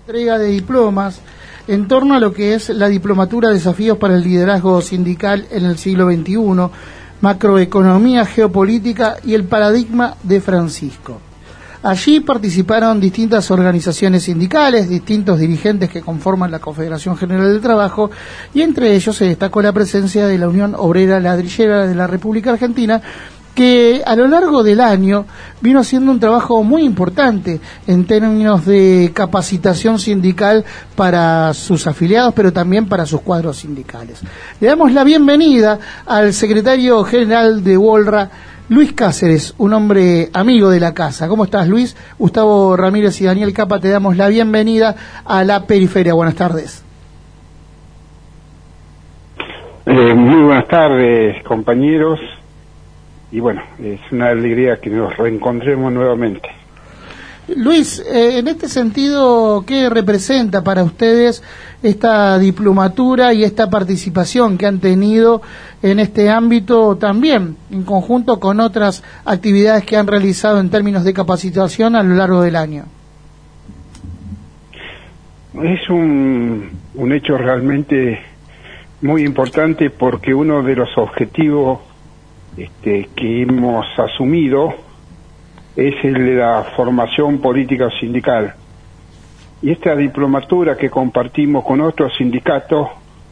entrega de diplomas en torno a lo que es la diplomatura Desafíos para el Liderazgo Sindical en el siglo XXI, Macroeconomía Geopolítica y el Paradigma de Francisco. Allí participaron distintas organizaciones sindicales, distintos dirigentes que conforman la Confederación General del Trabajo, y entre ellos se destacó la presencia de la Unión Obrera Ladrillera de la República Argentina, que a lo largo del año vino haciendo un trabajo muy importante en términos de capacitación sindical para sus afiliados, pero también para sus cuadros sindicales. Le damos la bienvenida al secretario general de UOLRA, Luis Cáceres, un hombre amigo de la casa. ¿Cómo estás, Luis? Gustavo Ramírez y Daniel Capa, te damos la bienvenida a la periferia. Buenas tardes. Muy buenas tardes, compañeros. Y bueno, es una alegría que nos reencontremos nuevamente. Luis, en este sentido, ¿qué representa para ustedes esta diplomatura y esta participación que han tenido en este ámbito también, en conjunto con otras actividades que han realizado en términos de capacitación a lo largo del año? Es un hecho realmente muy importante, porque uno de los objetivos que hemos asumido es el de la formación política sindical, y esta diplomatura que compartimos con otros sindicatos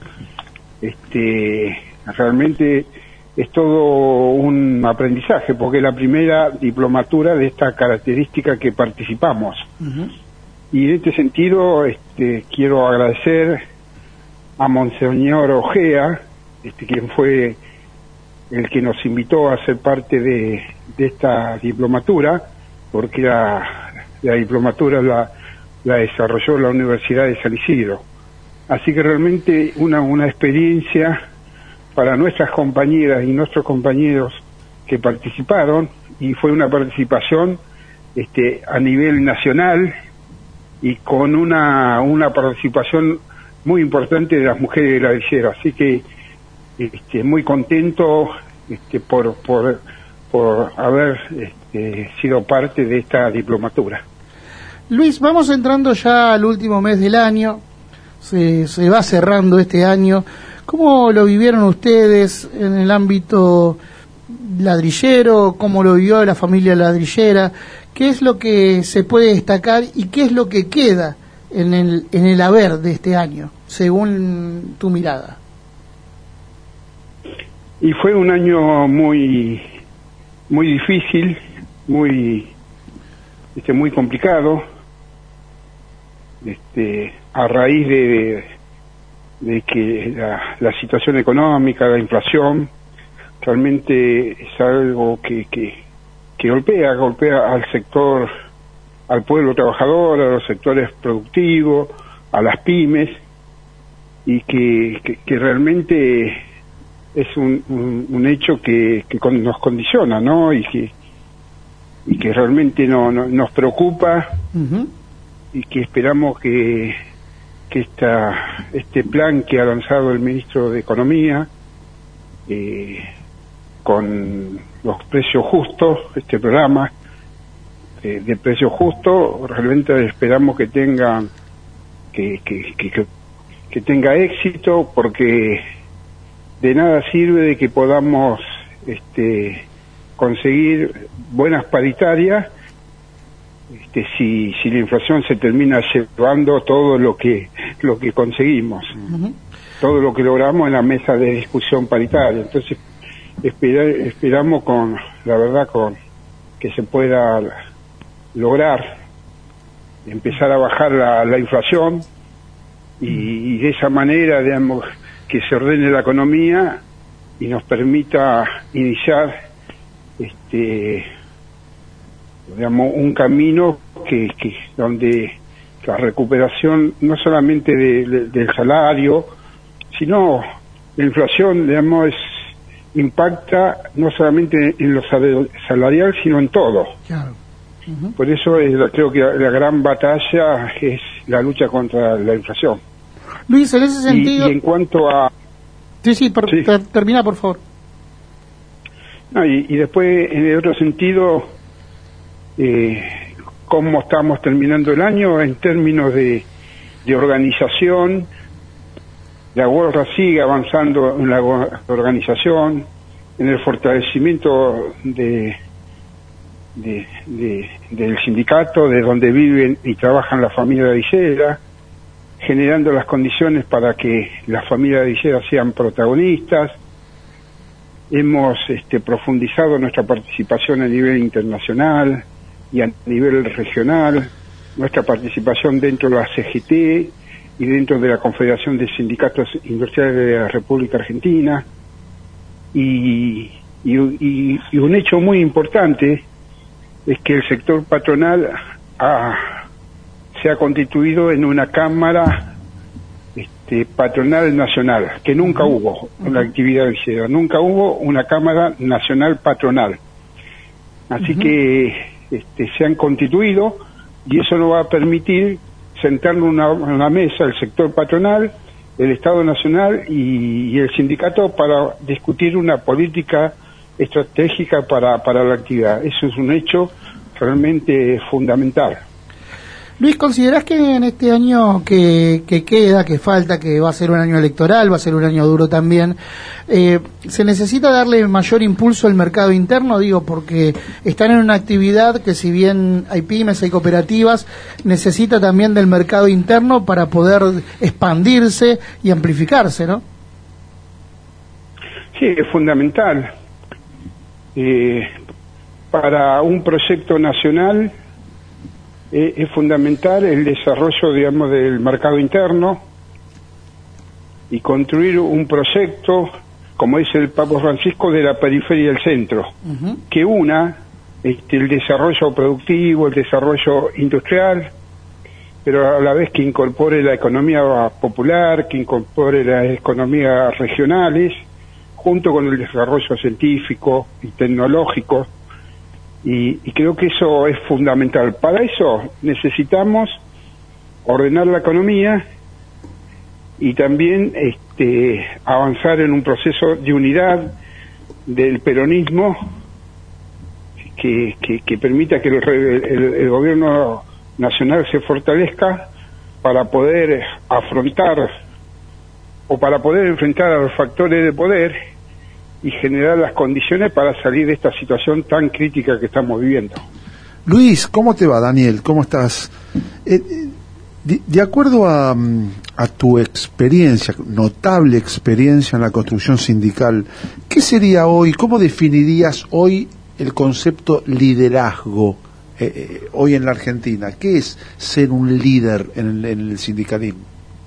realmente es todo un aprendizaje, porque es la primera diplomatura de esta característica que participamos. Uh-huh. Y en este sentido quiero agradecer a Monseñor Ojea, quien fue el que nos invitó a ser parte de esta diplomatura, porque la diplomatura la desarrolló la Universidad de San Isidro. Así que realmente una experiencia para nuestras compañeras y nuestros compañeros que participaron, y fue una participación a nivel nacional, y con una participación muy importante de las mujeres ladrilleras. Así que muy contento por haber sido parte de esta diplomatura. Luis, vamos entrando ya al último mes del año, se va cerrando este año. ¿Cómo lo vivieron ustedes en el ámbito ladrillero? ¿Cómo lo vivió la familia ladrillera? ¿Qué es lo que se puede destacar y qué es lo que queda en el haber de este año, según tu mirada? Y fue un año muy difícil, muy complicado, a raíz de que la situación económica, la inflación, realmente es algo que golpea al sector, al pueblo trabajador, a los sectores productivos, a las pymes, y que realmente es un hecho que nos condiciona, ¿no? Y que realmente nos preocupa. Uh-huh. Y que esperamos que este plan que ha lanzado el ministro de Economía, con los precios justos, este programa de precios justos, realmente esperamos que tenga éxito, porque de nada sirve de que podamos conseguir buenas paritarias si la inflación se termina llevando todo lo que conseguimos. Uh-huh. Todo lo que logramos en la mesa de discusión paritaria. Entonces esperamos con que se pueda lograr empezar a bajar la inflación, y de esa manera, digamos, que se ordene la economía y nos permita iniciar un camino que donde la recuperación no solamente del salario, sino la inflación, digamos, impacta no solamente en lo salarial, sino en todo. Claro. Uh-huh. Por eso creo que la gran batalla es la lucha contra la inflación. Luis, en ese sentido... Y en cuanto a... Sí. Termina, por favor. No, y después, en el otro sentido, cómo estamos terminando el año en términos de de organización. La huelga sigue avanzando en la organización, en el fortalecimiento del sindicato, de donde viven y trabajan las familias de Villera, generando las condiciones para que las familias de Villera sean protagonistas. Hemos profundizado nuestra participación a nivel internacional y a nivel regional, nuestra participación dentro de la CGT y dentro de la Confederación de Sindicatos Industriales de la República Argentina. Y un hecho muy importante es que el sector patronal se ha constituido en una cámara patronal nacional, que nunca hubo en la actividad de Villera, nunca hubo una cámara nacional patronal. Así que se han constituido, y eso nos va a permitir sentarnos en una mesa el sector patronal, el Estado Nacional y el sindicato para discutir una política estratégica para la actividad. Eso es un hecho realmente fundamental. Luis, ¿considerás que en este año que queda, que falta, que va a ser un año electoral, va a ser un año duro también, se necesita darle mayor impulso al mercado interno? Digo, porque están en una actividad que, si bien hay pymes, hay cooperativas, necesita también del mercado interno para poder expandirse y amplificarse, ¿no? Sí, es fundamental. Para un proyecto nacional es fundamental el desarrollo, digamos, del mercado interno y construir un proyecto, como dice el Papa Francisco, de la periferia al centro, que una el desarrollo productivo, el desarrollo industrial, pero a la vez que incorpore la economía popular, que incorpore las economías regionales, junto con el desarrollo científico y tecnológico. Y creo que eso es fundamental. Para eso necesitamos ordenar la economía y también avanzar en un proceso de unidad del peronismo que permita que el gobierno nacional se fortalezca para poder afrontar o para poder enfrentar a los factores de poder y generar las condiciones para salir de esta situación tan crítica que estamos viviendo. Luis, ¿cómo te va? Daniel, ¿cómo estás? De acuerdo a tu experiencia, notable experiencia en la construcción sindical, ¿qué sería hoy, cómo definirías hoy el concepto liderazgo hoy en la Argentina? ¿Qué es ser un líder en el sindicalismo?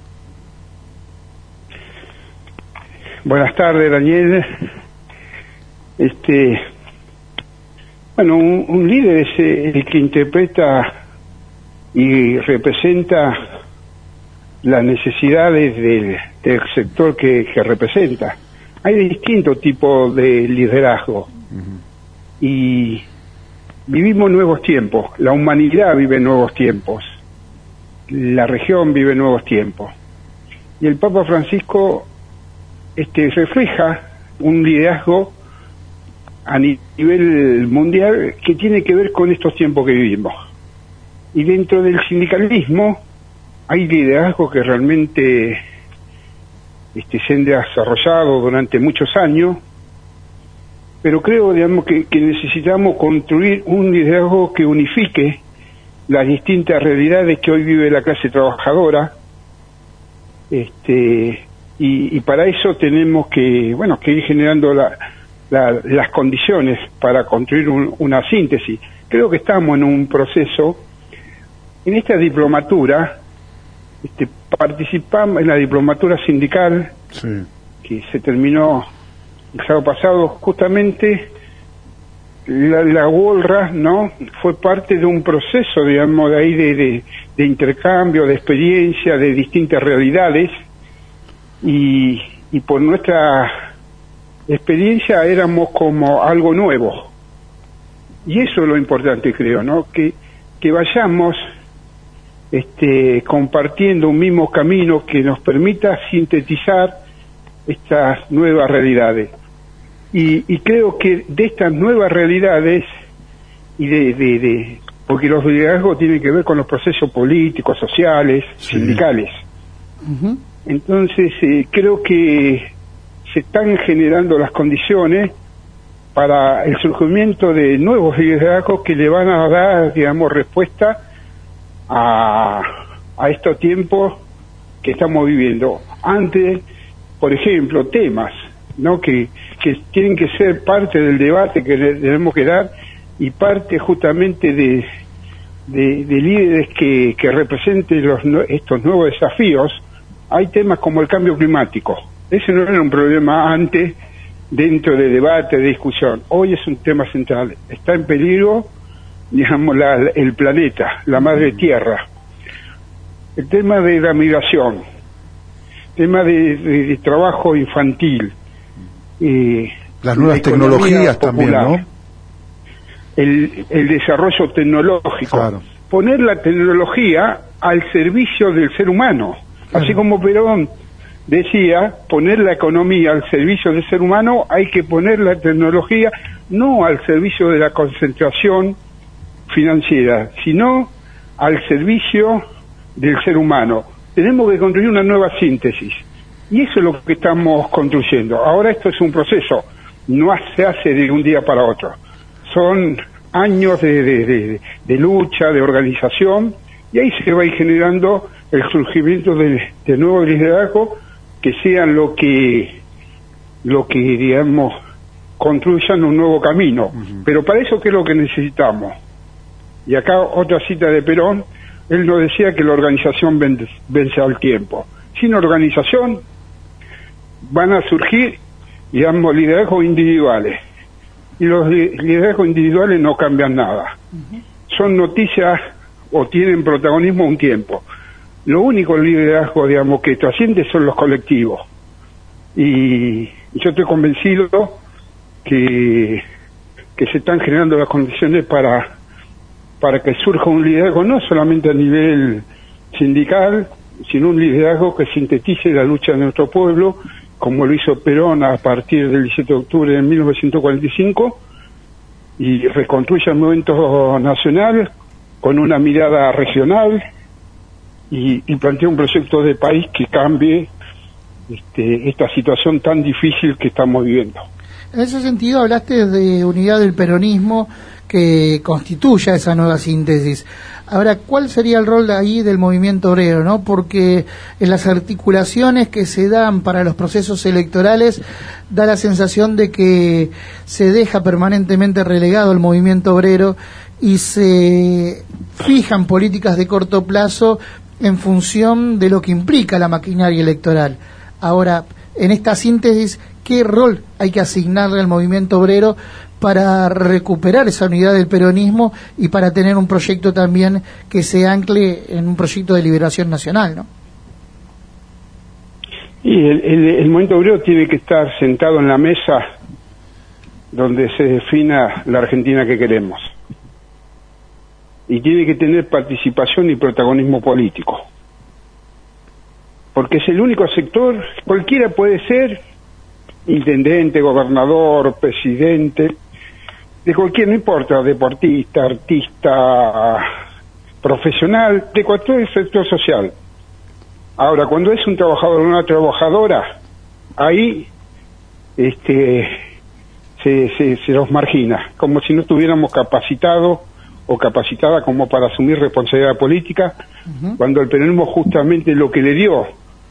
Buenas tardes, Daniel. Bueno, un líder es el que interpreta y representa las necesidades del sector que representa. Hay distintos tipos de liderazgo y vivimos nuevos tiempos, la humanidad vive nuevos tiempos, la región vive nuevos tiempos, y el Papa Francisco refleja un liderazgo a nivel mundial que tiene que ver con estos tiempos que vivimos. Y dentro del sindicalismo hay liderazgos que realmente se han desarrollado durante muchos años, pero creo, digamos, que necesitamos construir un liderazgo que unifique las distintas realidades que hoy vive la clase trabajadora, y para eso tenemos que ir generando las condiciones para construir una síntesis. Creo que estamos en un proceso. En esta diplomatura participamos en la diplomatura sindical, sí, que se terminó el sábado pasado. Justamente la huelga, ¿no?, fue parte de un proceso, digamos, de ahí de intercambio, de experiencia, de distintas realidades, y por nuestra experiencia éramos como algo nuevo, y eso es lo importante, creo, ¿no?, que vayamos compartiendo un mismo camino que nos permita sintetizar estas nuevas realidades, y creo que de estas nuevas realidades y porque los liderazgos tienen que ver con los procesos políticos, sociales, sindicales. Entonces, creo que se están generando las condiciones para el surgimiento de nuevos liderazgos que le van a dar, digamos, respuesta a estos tiempos que estamos viviendo. Antes, por ejemplo, temas, ¿no?, que tienen que ser parte del debate que tenemos que dar, y parte justamente de líderes que representen estos nuevos desafíos. Hay temas como el cambio climático. Ese no era un problema antes dentro de debate, de discusión. Hoy es un tema central. Está en peligro, digamos, el planeta, la madre tierra. El tema de la migración, tema de trabajo infantil, las nuevas tecnologías popular, también, ¿no? El desarrollo tecnológico, claro. Poner la tecnología al servicio del ser humano, claro. Así como Perón decía, poner la economía al servicio del ser humano, hay que poner la tecnología no al servicio de la concentración financiera, sino al servicio del ser humano. Tenemos que construir una nueva síntesis, y eso es lo que estamos construyendo. Ahora esto es un proceso, no se hace de un día para otro. Son años de lucha, de organización, y ahí se va a ir generando el surgimiento de nuevos liderazgos que sean lo que digamos, construyan un nuevo camino. Pero para eso, ¿qué es lo que necesitamos? Y acá otra cita de Perón, él nos decía que la organización vence al tiempo. Sin organización van a surgir, digamos, liderazgos individuales. Y los liderazgos individuales no cambian nada. Son noticias o tienen protagonismo un tiempo. Lo único liderazgo, digamos, que trasciende son los colectivos. Y yo estoy convencido que se están generando las condiciones para que surja un liderazgo no solamente a nivel sindical, sino un liderazgo que sintetice la lucha de nuestro pueblo, como lo hizo Perón a partir del 17 de octubre de 1945, y reconstruya el movimiento nacional con una mirada regional y plantea un proyecto de país que cambie esta situación tan difícil que estamos viviendo. En ese sentido hablaste de unidad del peronismo que constituya esa nueva síntesis. Ahora, ¿cuál sería el rol ahí del movimiento obrero, no? Porque en las articulaciones que se dan para los procesos electorales da la sensación de que se deja permanentemente relegado el movimiento obrero y se fijan políticas de corto plazo en función de lo que implica la maquinaria electoral. Ahora, en esta síntesis, ¿qué rol hay que asignarle al movimiento obrero para recuperar esa unidad del peronismo y para tener un proyecto también que se ancle en un proyecto de liberación nacional, ¿no? Y el movimiento obrero tiene que estar sentado en la mesa donde se defina la Argentina que queremos. Y tiene que tener participación y protagonismo político. Porque es el único sector, cualquiera puede ser intendente, gobernador, presidente, de cualquier, no importa, deportista, artista, profesional, de cualquier sector social. Ahora, cuando es un trabajador o una trabajadora, ahí se los margina, como si no estuviéramos capacitados o capacitada como para asumir responsabilidad política, cuando el peronismo justamente lo que le dio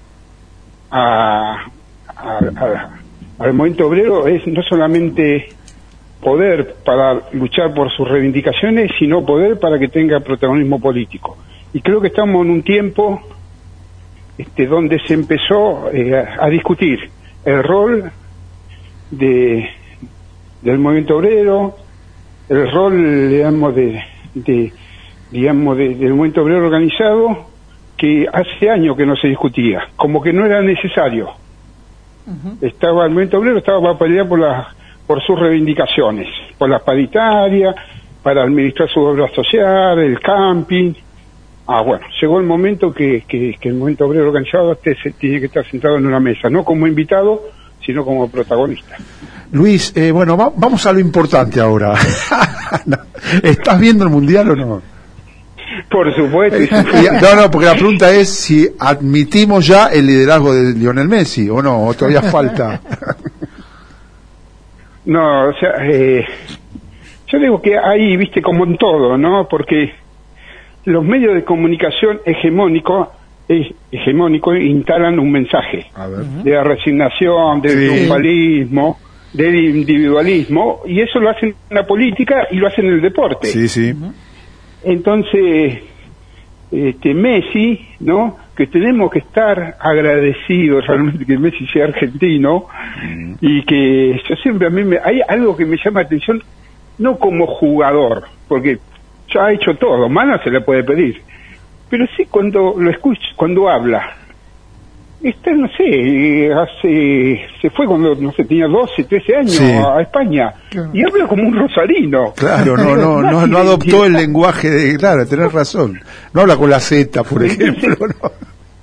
al movimiento obrero es no solamente poder para luchar por sus reivindicaciones, sino poder para que tenga protagonismo político. Y creo que estamos en un tiempo donde se empezó a discutir el rol del movimiento obrero, el rol, digamos, del movimiento obrero organizado, que hace años que no se discutía, como que no era necesario. El movimiento obrero estaba para pelear por sus reivindicaciones, por las paritarias, para administrar su obra social, el camping. Bueno, llegó el momento que el movimiento obrero organizado tiene que estar sentado en una mesa, no como invitado, sino como protagonista. Luis, bueno, vamos a lo importante ahora. ¿Estás viendo el Mundial o no? Por supuesto. No, porque la pregunta es si admitimos ya el liderazgo de Lionel Messi o no, o todavía falta. No, o sea, yo digo que ahí, viste, como en todo, ¿no? Porque los medios de comunicación hegemónicos instalan un mensaje de resignación, de triunfalismo, del individualismo, y eso lo hacen en la política y lo hacen en el deporte. Sí. Entonces, Messi, ¿no? Que tenemos que estar agradecidos realmente que Messi sea argentino, y que yo siempre hay algo que me llama la atención, no como jugador, porque ya ha hecho todo, más no se le puede pedir, pero sí cuando lo escucho, cuando habla. No sé, se fue cuando, no sé, tenía 12, 13 años a España, y habla como un rosarino. Claro, no adoptó el lenguaje de, claro, tenés razón. No habla con la Z, por ejemplo, ¿no?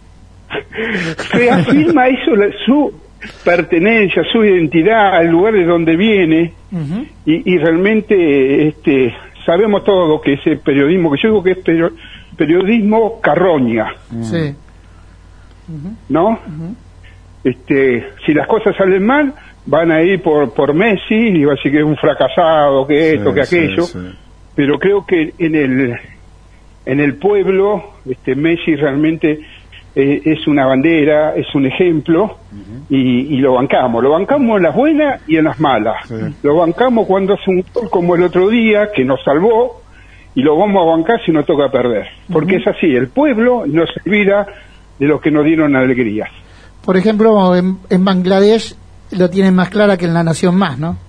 Reafirma eso, su pertenencia, su identidad, el lugar de donde viene, y realmente sabemos todo que ese periodismo, que yo digo que es periodismo carroña. Sí. ¿No? Si las cosas salen mal, van a ir por Messi y va a decir que es un fracasado, que esto, que aquello, pero creo que en el pueblo Messi realmente es una bandera, es un ejemplo, y lo bancamos en las buenas y en las malas. Lo bancamos cuando hace un gol como el otro día, que nos salvó, y lo vamos a bancar si nos toca perder, porque es así, el pueblo no se olvida de los que nos dieron alegrías. Por ejemplo, en Bangladesh lo tienen más clara que en La Nación Más, ¿no?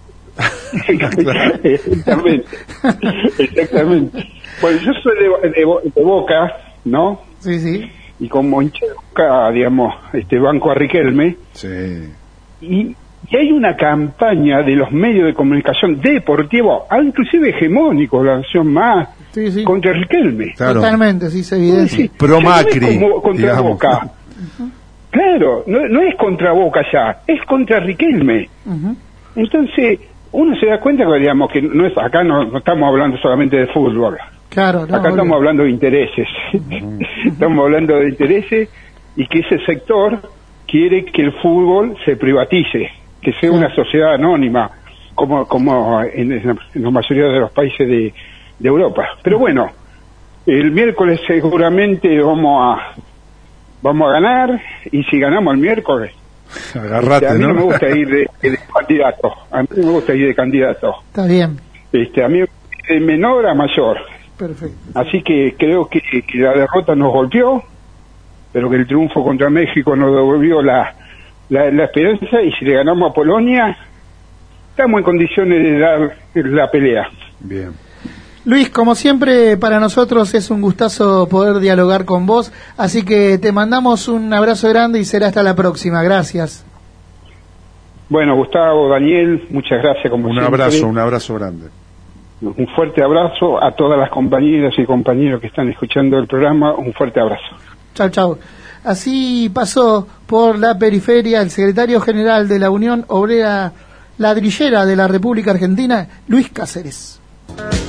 Exactamente. Bueno, yo soy de Boca, ¿no? Sí. Y como hincha de Boca, digamos, banco a Riquelme. Sí. Y hay una campaña de los medios de comunicación deportivos, inclusive hegemónicos, La Nación Más, contra Riquelme. Claro. Totalmente, sí, se evidencia. Pro Macri, no es contra digamos. Boca. Claro, no es contra Boca ya, es contra Riquelme. Entonces, uno se da cuenta que, digamos, que acá no estamos hablando solamente de fútbol. Claro, acá estamos hablando de intereses. Estamos hablando de intereses, y que ese sector quiere que el fútbol se privatice, que sea una sociedad anónima, como en la mayoría de los países de Europa. Pero bueno, el miércoles seguramente vamos a ganar, y si ganamos el miércoles, agarrate, a mí ¿no? no me gusta ir de candidato, Está bien. A mí de menor a mayor. Perfecto. Así que creo que la derrota nos golpeó, pero que el triunfo contra México nos devolvió la esperanza, y si le ganamos a Polonia, estamos en condiciones de dar la pelea. Bien. Luis, como siempre, para nosotros es un gustazo poder dialogar con vos, así que te mandamos un abrazo grande y será hasta la próxima. Gracias. Bueno, Gustavo, Daniel, muchas gracias como siempre. Un abrazo grande. Un fuerte abrazo a todas las compañeras y compañeros que están escuchando el programa, un fuerte abrazo. Chau. Así pasó por la periferia el secretario general de la Unión Obrera Ladrillera de la República Argentina, Luis Cáceres.